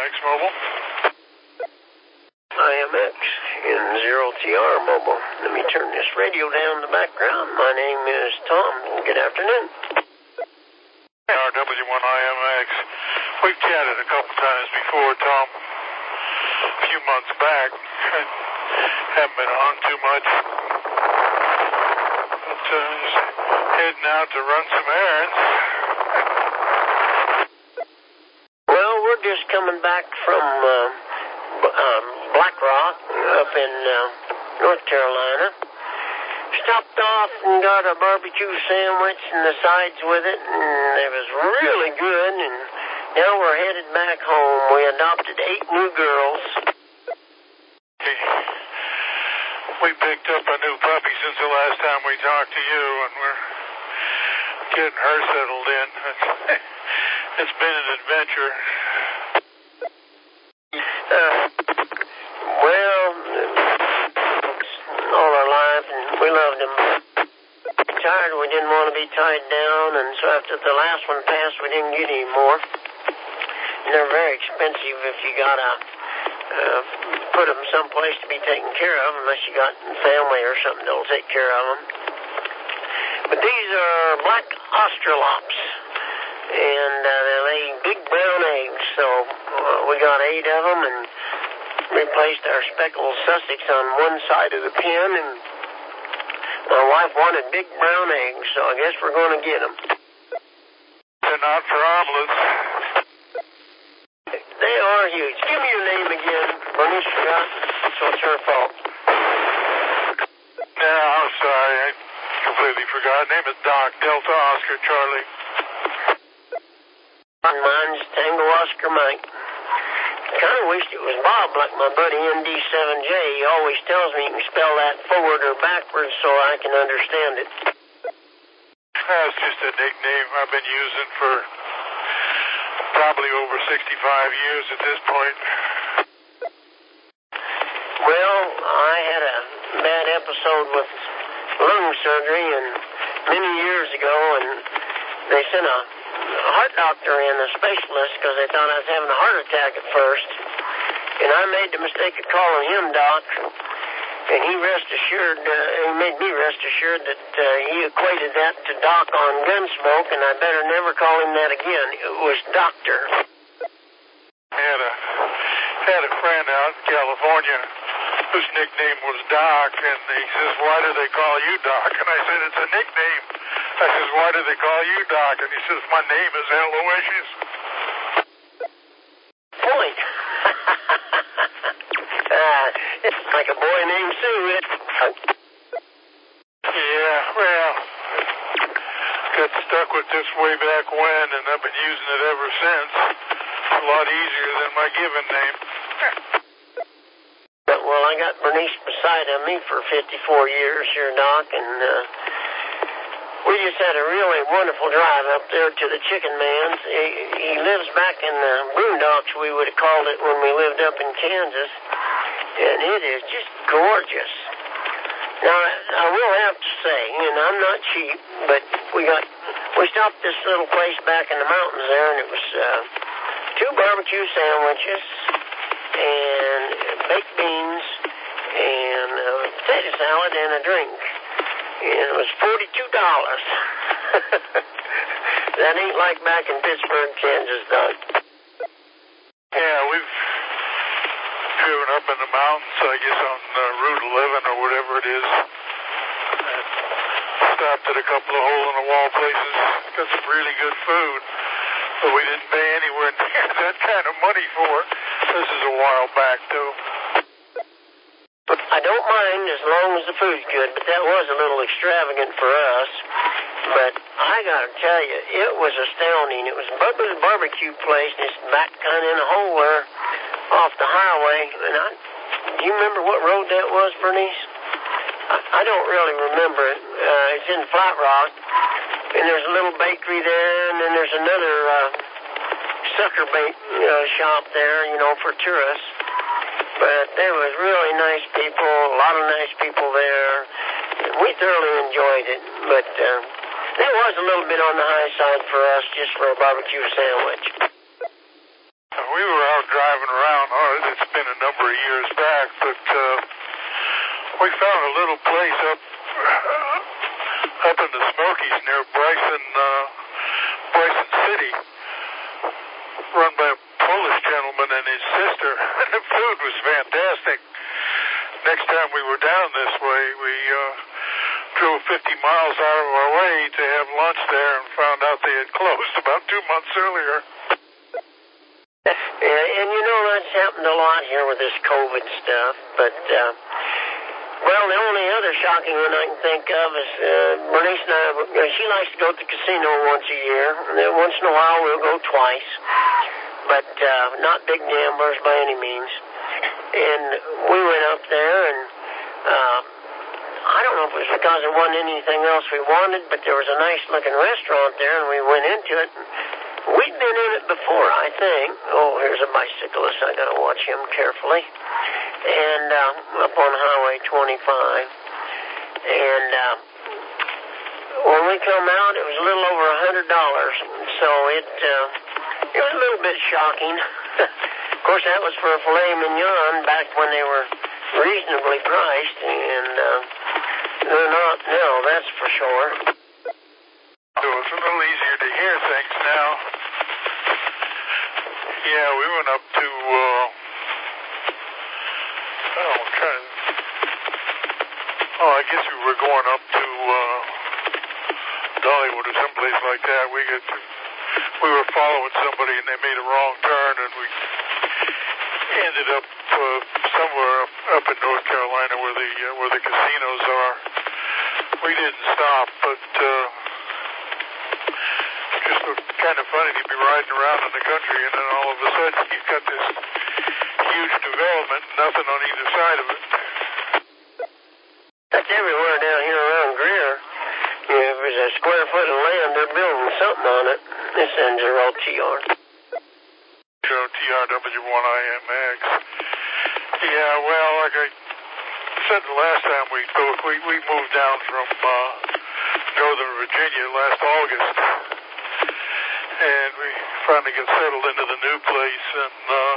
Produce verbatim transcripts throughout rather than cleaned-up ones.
X Mobile. I M X in zero T R Mobile. Let me turn this radio down in the background. My name is Tom. Good afternoon. R W one I M X. We've chatted a couple times before, Tom. A few months back. Haven't been on too much. But uh, just heading out to run some errands. Well, we're just coming back from uh, um, Black Rock up in uh, North Carolina. Stopped off and got a barbecue sandwich and the sides with it, and it was really good, and now we're headed back home. We adopted eight new girls. We picked up a new puppy since the last time we talked to you, and we're getting her settled in. It's, it's been an adventure. Uh, well, all our life, and we loved them. Tired, we didn't want to be tied down, and so after the last one passed, we didn't get any more. And they're very expensive if you gotta uh, put them someplace to be taken care of, unless you got family or something that'll take care of them. But these are black Australops, and uh, they lay big brown eggs, so uh, we got eight of them, and replaced our speckled Sussex on one side of the pen, and my wife wanted big brown eggs, so I guess we're going to get them. They're not for omelets. They are huge. Give me your name again. Bernice forgot, so it's her fault. Yeah, I'm sorry. I completely forgot. Name is Doc, Delta Oscar Charlie. Mine's Tango Oscar Mike. Kind of wished it was Bob, like my buddy M D seven J. He always tells me you can spell that forward or backwards so I can understand it. That's just a nickname I've been using for probably over sixty-five years at this point. Well, I had a bad episode with lung surgery and many years ago, and they sent a heart doctor in, a specialist, because they thought I was having a heart attack at first. And I made the mistake of calling him Doc, and he rest assured, uh, he made me rest assured that uh, he equated that to Doc on Gunsmoke, and I better never call him that again. It was Doctor. I had a, had a friend out in California whose nickname was Doc, and he says, why do they call you Doc? And I said, it's a nickname. I says, why do they call you Doc? And he says, my name is Aloysius. Point. uh, it's like a boy named Sue. Yeah, well, got stuck with this way back when, and I've been using it ever since. It's a lot easier than my given name. Well, I got Bernice beside of me for fifty-four years here, Doc, and uh, we just had a really wonderful drive up there to the Chicken Man's. He, he lives back in the boondocks, we would have called it when we lived up in Kansas, and it is just gorgeous. Now, I will have to say, and I'm not cheap, but we got we stopped this little place back in the mountains there, and it was uh, two barbecue sandwiches and baked beans and a potato salad and a drink. And it was forty-two dollars. That ain't like back in Pittsburgh, Kansas, Doug. Yeah, we've driven up in the mountains, I guess on uh, Route eleven or whatever it is. And stopped at a couple of hole-in-the-wall places. Got some really good food. But we didn't pay anywhere near that kind of money for it. This is a while back, too. I don't mind as long as the food's good, but that was a little extravagant for us. But I gotta tell you, it was astounding. It was Bubba's barbecue place, and it's back kind of in a hole there off the highway. And I, do you remember what road that was, Bernice? I, I don't really remember it. Uh, it's in Flat Rock, and there's a little bakery there, and then there's another uh, sucker bait uh, shop there, you know, for tourists. But there was really nice people, a lot of nice people there. We thoroughly enjoyed it, but uh, it was a little bit on the high side for us just for a barbecue sandwich. we were out driving around. Oh, it's been a number of years back, but uh, we found a little place up uh, up in the Smokies near Bryson, uh, Bryson City, run by a Polish gentleman and his sister. And the food was fantastic. Next time we were down this way, we uh, drove fifty miles out of our way to have lunch there and found out they had closed about two months earlier. Yeah, and you know, that's happened a lot here with this COVID stuff, but, uh, well, the only other shocking one I can think of is uh, Bernice and I, you know, she likes to go to the casino once a year, and then once in a while we'll go twice, but uh, not big gamblers by any means. And we went up there, and uh, I don't know if it was because there wasn't anything else we wanted, but there was a nice-looking restaurant there, and we went into it. And we'd been in it before, I think. Oh, here's a bicyclist. I got to watch him carefully. And uh, up on Highway twenty-five. And uh, when we come out, it was a little over a hundred dollars. So it uh, it was a little bit shocking. Of course, that was for a filet mignon back when they were reasonably priced, and uh, they're not now, that's for sure. So it's a little easier to hear things now. Yeah, we went up to, uh, oh, I'm trying to, oh, I guess we were going up to uh, Dollywood or someplace like that. We got to, we were following somebody and they made a wrong turn, and we ended up uh, somewhere up, up in North Carolina where the uh, where the casinos are. We didn't stop, but uh, it just looked kind of funny to be riding around in the country, and then all of a sudden you've got this huge development, nothing on either side of it. That's everywhere down here around Greer. You know, if there's a square foot of land, they're building something on it. This ends are all T R. T R W one I M X. Yeah, well, like I said the last time we spoke, we, we moved down from uh, Northern Virginia last August, and we finally got settled into the new place, and uh,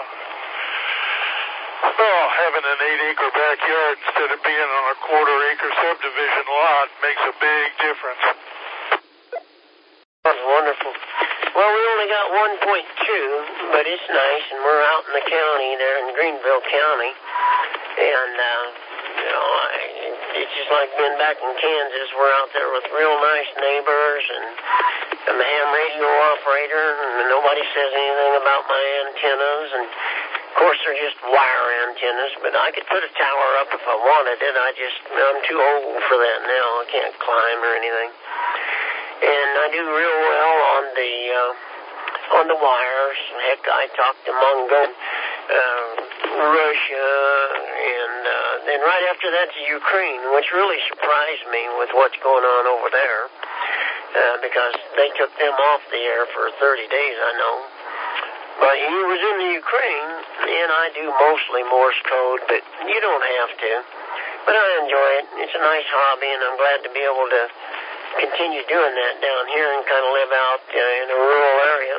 well, having an eight-acre backyard instead of being on a quarter-acre subdivision lot makes a big difference. That's wonderful. Well, we only got one point two, but it's nice, and we're out in the county there in Greenville County, and, uh, you know, I, it's just like being back in Kansas. We're out there with real nice neighbors, and I'm a ham radio operator, and nobody says anything about my antennas, and, of course, they're just wire antennas, but I could put a tower up if I wanted it. I just, I'm too old for that now. I can't climb or anything. And I do real well on the uh, on the wires. Heck, I talked to Mongolia, uh, Russia, and uh, then right after that to Ukraine, which really surprised me with what's going on over there, uh, because they took them off the air for thirty days, I know. But he was in the Ukraine, and I do mostly Morse code, but you don't have to. But I enjoy it. It's a nice hobby, and I'm glad to be able to continue doing that down here and kind of live out uh, in a rural area.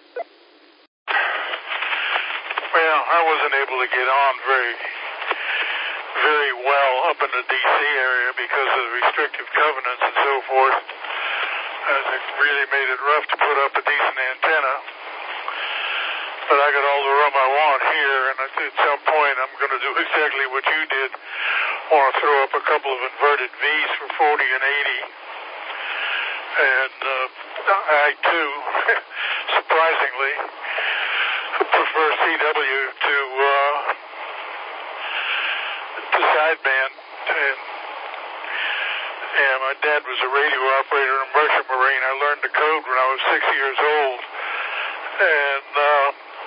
Well, I wasn't able to get on very, very well up in the D C area because of the restrictive covenants and so forth. And it really made it rough to put up a decent antenna. But I got all the room I want here, and at some point I'm going to do exactly what you did. I want to throw up a couple of inverted V's for forty and eighty. And uh, I, too, surprisingly, prefer C W to, uh, to sideband. And, and my dad was a radio operator in a merchant marine. I learned the code when I was six years old. And uh,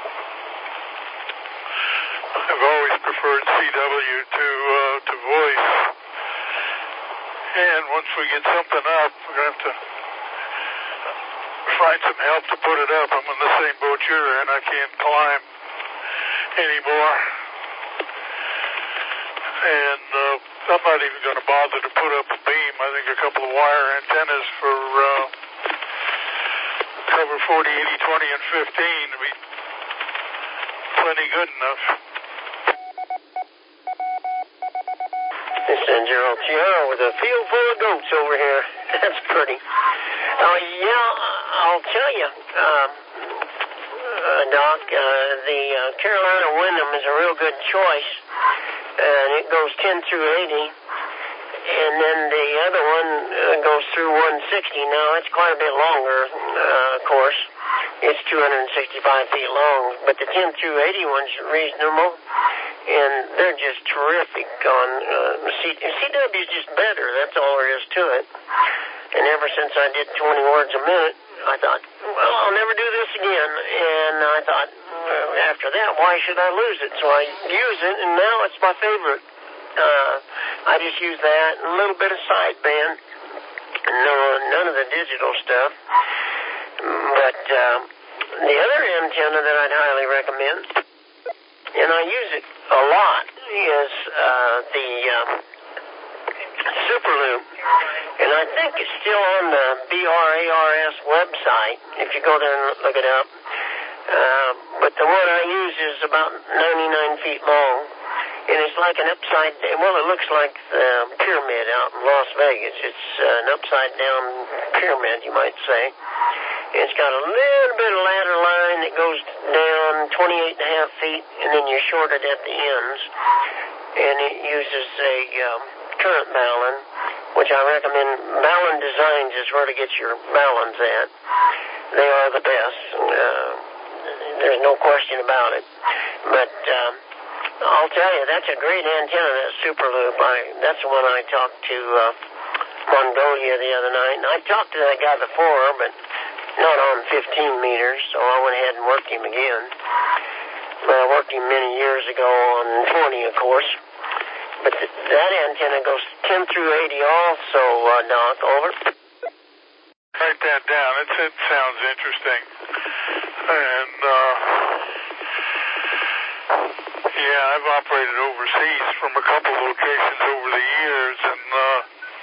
I've always preferred C W to, uh, to voice. And once we get something up, we're going to have to find some help to put it up. I'm in the same boat you're in. I can't climb anymore. And uh, I'm not even going to bother to put up a beam. I think a couple of wire antennas for uh, cover forty, eighty, twenty, and fifteen would be plenty good enough. This is Gerald Tiara with a field full of goats over here. That's pretty. Oh, yeah, I'll tell you, uh, uh, Doc, uh, the uh, Carolina Wyndham is a real good choice, and it goes ten through eighty, and then the other one uh, goes through one sixty. Now, it's quite a bit longer, uh, of course. It's two hundred sixty-five feet long, but the ten through eighty one's reasonable, and they're just terrific on uh, C- CW is just better. That's all there is to it. And ever since I did twenty words a minute, I thought, well, I'll never do this again. And I thought, well, after that, why should I lose it? So I use it, and now it's my favorite. Uh, I just use that and a little bit of sideband. No, none of the digital stuff. But uh, the other antenna that I'd highly recommend, and I use it a lot, is uh, the um, Superloop. And I think it's still on the B R A R S website, if you go there and look it up. Uh, but the one I use is about ninety-nine feet long. And it's like an upside, well, it looks like the pyramid out in Las Vegas. It's uh, an upside-down pyramid, you might say. It's got a little bit of ladder line that goes down twenty-eight and a half feet, and then you short it at the ends. And it uses a um, current balun, which I recommend. Balun Designs is where to get your baluns at. They are the best. Uh, there's no question about it. But um, I'll tell you, that's a great antenna, that Superloop. I, that's the one I talked to uh, Mongolia the other night. And I talked to that guy before, but not on fifteen meters, so I went ahead and worked him again. Well, I worked him many years ago on twenty, of course. But th- that antenna goes ten through eighty also, uh, Doc. Over. Write that down. It, it sounds interesting. And, uh, yeah, I've operated overseas from a couple locations over the years, and, uh,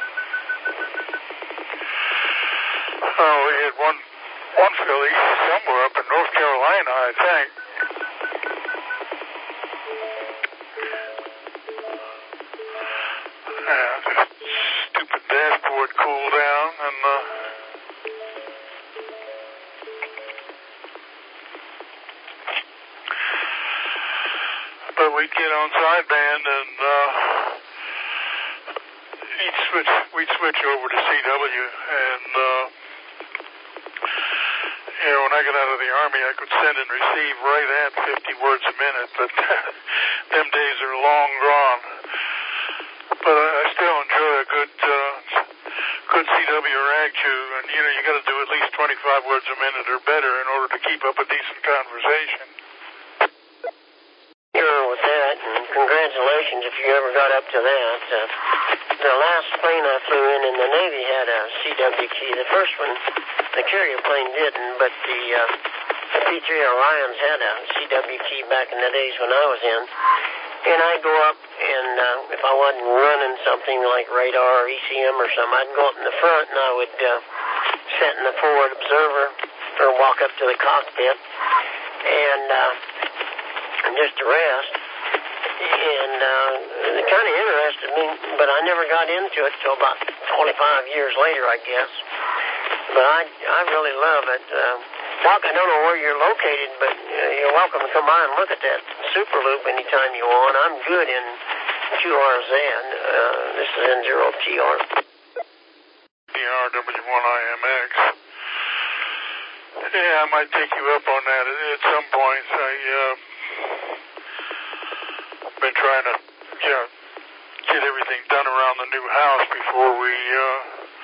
oh, we had one, one filly somewhere up in North Carolina, I think. Yeah, just stupid dashboard cool down, and, uh, but we'd get on sideband, and, uh, he'd switch, we'd switch over to C W, and, uh, you know, when I got out of the Army, I could send and receive right at fifty words a minute, but them days are long gone. But I, I still enjoy a good, uh, good C W rag chew, and, you know, you got to do at least twenty-five words a minute or better in order to keep up a decent conversation. Sure, with that, and congratulations if you ever got up to that. Uh, the last plane I flew in in the Navy had a C W key. The first one, the carrier plane didn't, but the, uh, the P three Orions had a C W key back in the days when I was in. And I'd go up, and uh, if I wasn't running something like radar or E C M or something, I'd go up in the front, and I would uh, sit in the forward observer or walk up to the cockpit and uh, just to rest. And uh, it kind of interested me, but I never got into it till about twenty-five years later, I guess. But I, I really love it. Uh, Doc, I don't know where you're located, but uh, you're welcome to come by and look at that Superloop anytime you want. I'm good in Q R Z. Uh, this is N zero T R. D R W one I M X. Yeah, I might take you up on that at, at some point. I, uh, been trying to, you know, get everything done around the new house before we, uh,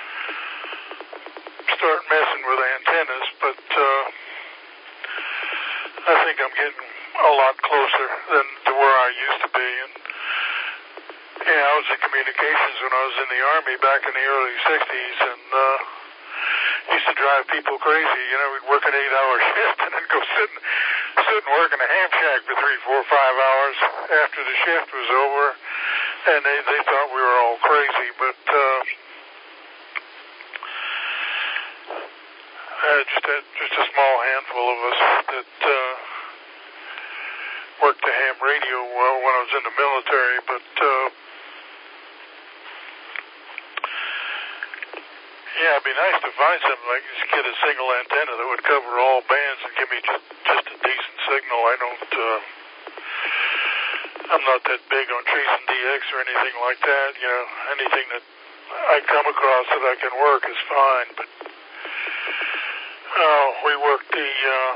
start messing with antennas, but uh, I think I'm getting a lot closer than to where I used to be. And yeah, I was in communications when I was in the Army back in the early sixties, and uh, used to drive people crazy. You know, we'd work an eight-hour shift and then go sit and, sit and work in a ham shack for three, four, five hours after the shift was over, and they, they thought we were all crazy, but uh, Uh, just a just a small handful of us that uh, worked the ham radio well when I was in the military, but uh, yeah, it'd be nice to find something like just get a single antenna that would cover all bands and give me just, just a decent signal. I don't, uh, I'm not that big on tracing D X or anything like that. You know, anything that I come across that I can work is fine, but uh, we worked the, uh,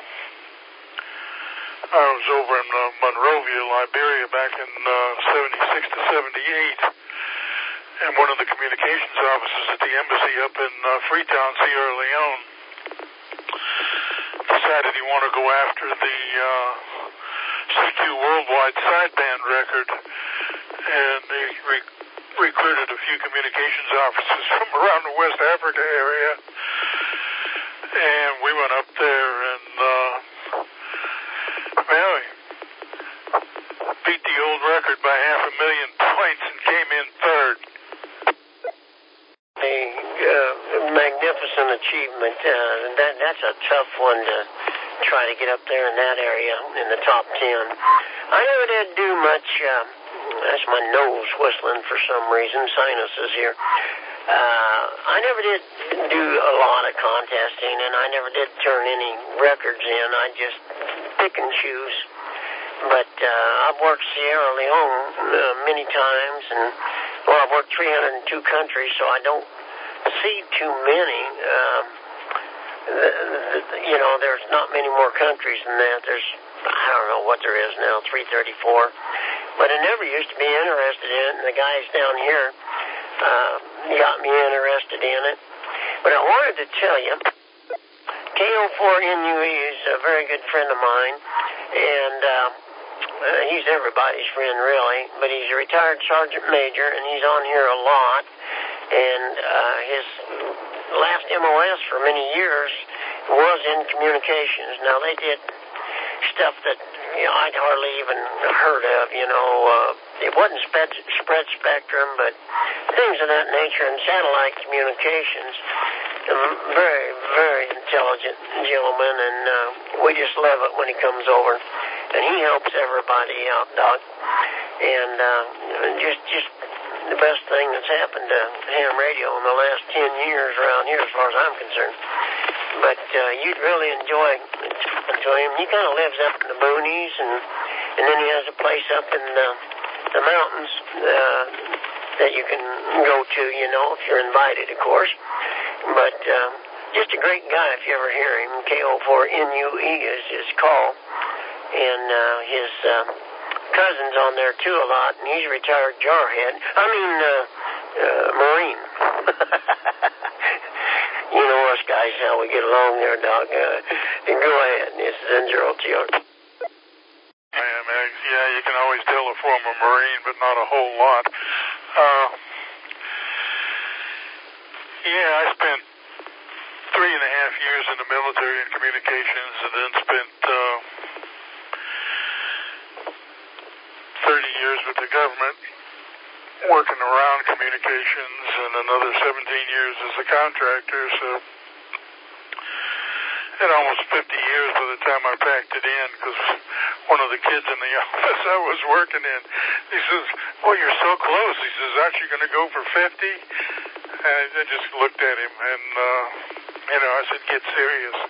I was over in uh, Monrovia, Liberia back in uh, seventy-six to seventy-eight. And one of the communications officers at the embassy up in uh, Freetown, Sierra Leone, decided he wanted to go after the uh, C Q Worldwide sideband record, and they re- recruited a few communications officers from around the West Africa area, and we went up there and, uh, well, we beat the old record by half a million points and came in third. A uh, magnificent achievement. Uh, that that's a tough one to try to get up there in that area in the top ten. I never did do much. Uh, that's my nose whistling for some reason. Sinuses here. Uh, I never did do a lot of contesting, and I never did turn any records in. I just pick and choose. But uh, I've worked Sierra Leone uh, many times, and well, I've worked three hundred two countries, so I don't see too many. Um, the, the, you know, there's not many more countries than that. There's, I don't know what there is now, three thirty-four. But I never used to be interested in it, and the guys down here uh, got me interested in it. But I wanted to tell you, K O four N U E is a very good friend of mine, and uh, uh, he's everybody's friend, really. But he's a retired sergeant major, and he's on here a lot. And uh, his last M O S for many years was in communications. Now, they did stuff that, you know, I'd hardly even heard of, you know. Uh, it wasn't spread, spread spectrum, but things of that nature, and satellite communications. A very, very intelligent gentleman, and uh, we just love it when he comes over. And he helps everybody out, Doc. And uh, just, just the best thing that's happened to ham radio in the last ten years around here, as far as I'm concerned. But uh, you'd really enjoy talking to him. He kind of lives up in the boonies, and and then he has a place up in the, the mountains uh, that you can go to, you know, if you're invited, of course. But uh, just a great guy if you ever hear him. K O four N U E is his call. And uh, his uh, cousin's on there, too, a lot, and he's a retired jarhead. I mean, uh, uh, Marine. You know us guys, how we get along there, Doc. Uh, go ahead. This is N zero T R. Yeah, man, yeah, you can always tell a former Marine, but not a whole lot. Uh, yeah, I spent three and a half years in the military in communications, and then spent uh, thirty years with the government working around communications, and another seventeen years as a contractor. So had almost fifty years by the time I packed it in, because one of the kids in the office I was working in, he says, well, you're so close. He says, aren't you going to go for fifty? And I just looked at him, and, uh, you know, I said, get serious.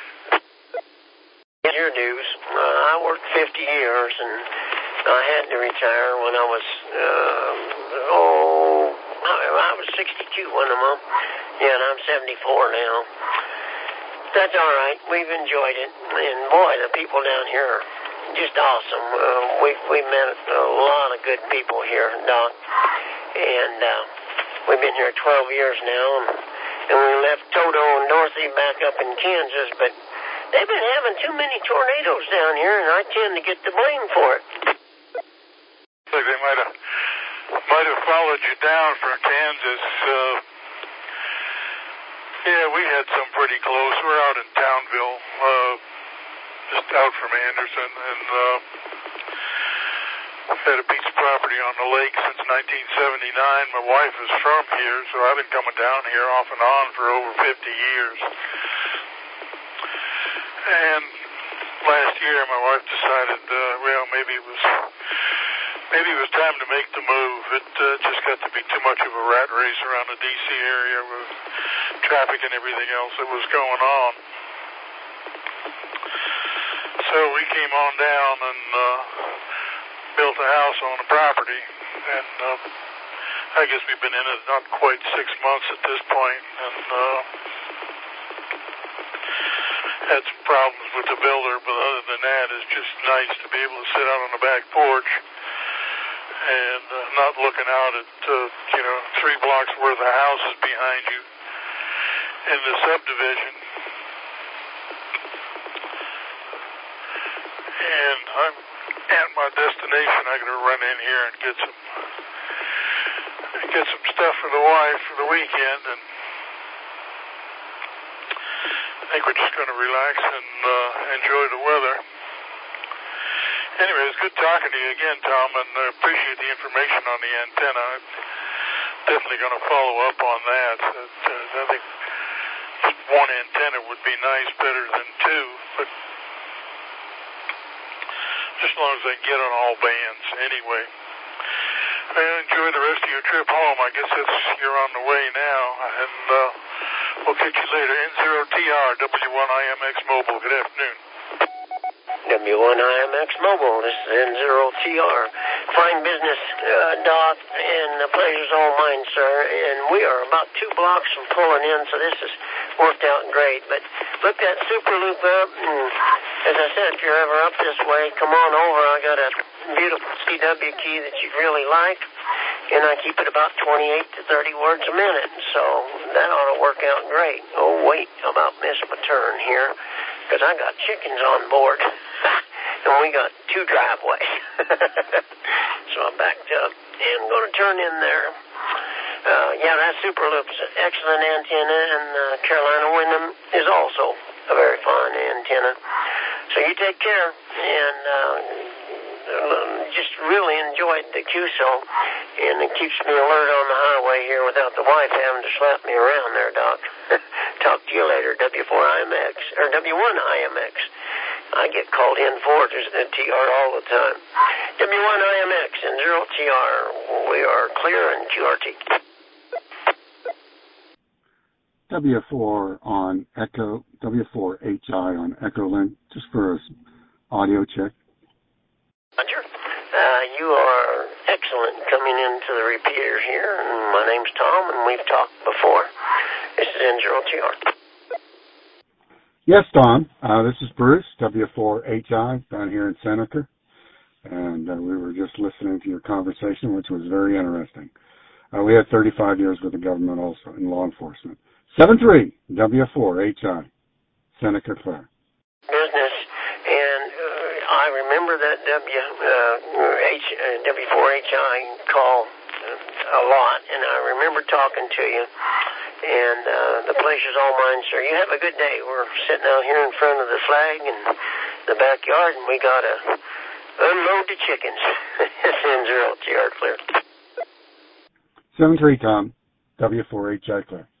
Your dues. Uh, I worked fifty years, and I had to retire when I was, uh, oh, I was sixty-two when I'm up. Yeah, and I'm seventy-four now. That's all right. We've enjoyed it. And, boy, the people down here are just awesome. Uh, we've, we've met a lot of good people here, Doc. And uh, we've been here twelve years now. And, and we left Toto and Dorothy back up in Kansas, but they've been having too many tornadoes down here, and I tend to get the blame for it. Like they might have might have followed you down from Kansas. Uh, yeah, we had some pretty close. We're out in Townville, uh, just out from Anderson, and uh, had a piece of property on the lake since nineteen seventy-nine. My wife is from here, so I've been coming down here off and on for over fifty years. And last year, my wife decided, uh, well, maybe it was maybe it was time to make the move. It uh, just got to be too much of a rat race around the D C area with traffic and everything else that was going on. So we came on down and uh, built a house on the property, and uh, I guess we've been in it not quite six months at this point, and uh, had some problems with the builder, but other than that, it's just nice to be able to sit out on the back porch and uh, not looking out at, uh, you know, three blocks worth of houses behind you in the subdivision. And I'm at my destination. I'm going to run in here and get some get some stuff for the wife for the weekend, and I think we're just going to relax and uh, enjoy the weather. Anyway, it's good talking to you again, Tom, and I appreciate the information on the antenna. I'm definitely going to follow up on that. Uh, I think just one antenna would be nice, better than two, but just as long as I can get on all bands anyway. Well, enjoy the rest of your trip home. I guess it's, you're on the way now, and uh, we'll catch you later. N zero T R, W one I M X Mobile. Good afternoon. W one I M X Mobile. This is N zero T R. Fine business, uh, Doc, and the pleasure's all mine, sir. And we are about two blocks from pulling in, so this has worked out great. But look that super loop up, and as I said, if you're ever up this way, come on over. I got a beautiful C W key that you'd really like, and I keep it about twenty-eight to thirty words a minute, so that ought to work out great. Oh, wait, I'm about to miss my turn here, because I got chickens on board, and we got two driveways. So I'm backed up, and I'm going to turn in there. Uh, yeah, that Super Loop's an excellent antenna, and uh, Carolina Wyndham is also a very fine antenna. So you take care, and uh, just really enjoyed the Q S O, and it keeps me alert on the highway here without the wife having to slap me around there, Doc. Talk to you later, W four I M X, or W one I M X. I get called in for T R all the time. W one I M X and zero T R, we are clear in Q R T. W four on Echo, W four H I on Echolink, just for an audio check. Roger. Uh, you are excellent coming into the repeater here, and my name's Tom, and we've talked before. This is N zero T R. Yes, Tom. Uh, this is Bruce, W four H I, down here in Seneca, and uh, we were just listening to your conversation, which was very interesting. Uh, we had thirty-five years with the government also in law enforcement. seven three W four H I, Seneca Claire. Business, and uh, I remember that W, uh, H, uh, W four H I call uh, a lot, and I remember talking to you, and uh, the pleasure's all mine, sir. You have a good day. We're sitting out here in front of the flag in the backyard, and we got to unload the chickens. It's N zero T R Clear. seven three Tom, W four H I Clear.